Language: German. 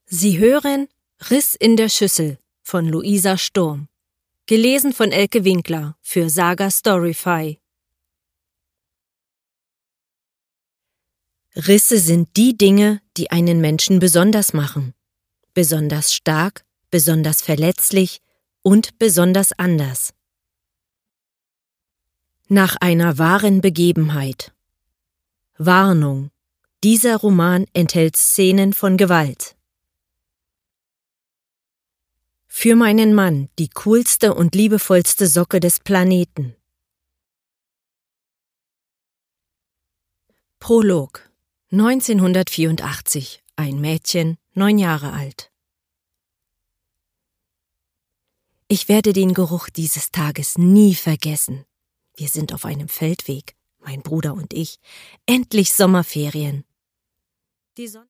Sie hören Riss in der Schüssel von Luisa Sturm. Gelesen von Elke Winkler für Saga Storyfy. Risse sind die Dinge, die einen Menschen besonders machen. Besonders stark, besonders verletzlich und besonders anders. Nach einer wahren Begebenheit. Warnung: Dieser Roman enthält Szenen von Gewalt. Für meinen Mann die coolste und liebevollste Socke des Planeten. Prolog. 1984. Ein Mädchen, 9 Jahre alt. Ich werde den Geruch dieses Tages nie vergessen. Wir sind auf einem Feldweg, mein Bruder und ich. Endlich Sommerferien. Die Sonne